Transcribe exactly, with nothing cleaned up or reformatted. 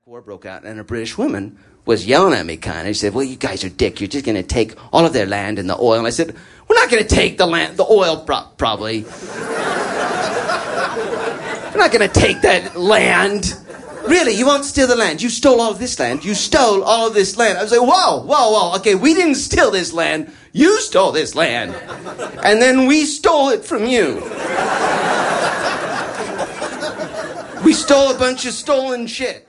War broke out, and a British woman was yelling at me, kind of. She said, well, you guys are dick. You're just going to take all of their land and the oil. And I said, we're not going to take the land, the oil, pro- probably. We're not going to take that land. Really, you won't steal the land. You stole all of this land. You stole all of this land. I was like, whoa, whoa, whoa. Okay, we didn't steal this land. You stole this land. And then we stole it from you. We stole a bunch of stolen shit.